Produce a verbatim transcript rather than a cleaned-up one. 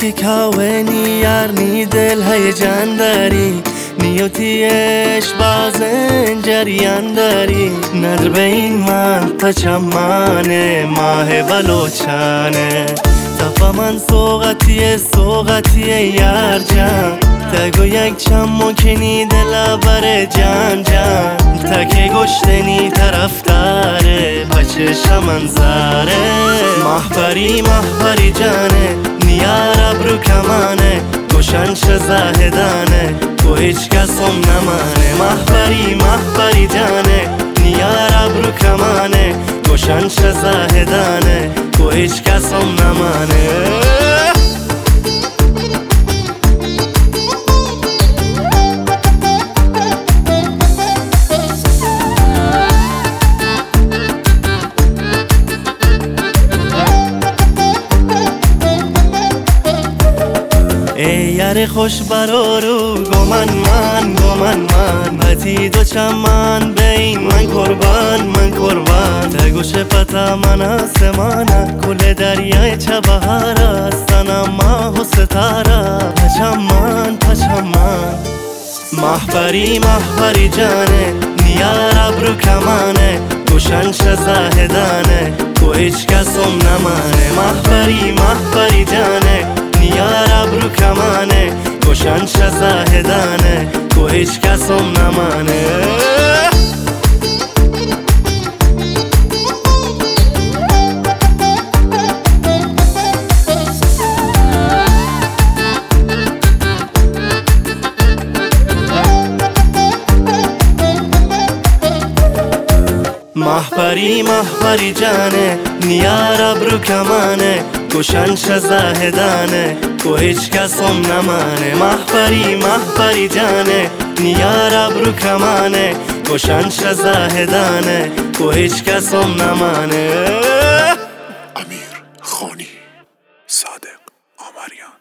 که کاونی یارنی دل هیجان داری نیوتیش بازن جریان داری ندر بین من پچمانه ماه بلوچانه تفا من سوغتیه سوغتیه یار جان تگو یک چمو کنی دل بر جان جان تک گشتنی طرف داره پچش منظره محبری محبری جانه نیار ابرو کمانه گوشنش زاهدانه تو هیچ کسم نمانه محبری محبری جانه نیار ابرو کمانه گوشنش زاهدانه تو هیچ کسم نمانه ای یار خوش برارو گمان من گمان من بتی دو چمان بین من قربان من قربان تگوش پتا من آسمانه کل دریای چه بهاره سنم ماه و ستاره پچمان پچمان محبری محبری جانه نیار ابرو کمانه گوشنش زاهدانه تو هیچ کسم نمانه محبری محبری جانه نیار ابرو کمانه گوشنش زاهدانه تو هیچ کسم نمانه محبری محبری جانه نیار ابرو کمانه گوشنش زاهدانه تو هیچ کسم نمانه محبری محبری جانه نیار ابرو کمانه گوشنش زاهدانه تو هیچ کسم نمانه. امیر خانی، صادق آمریان.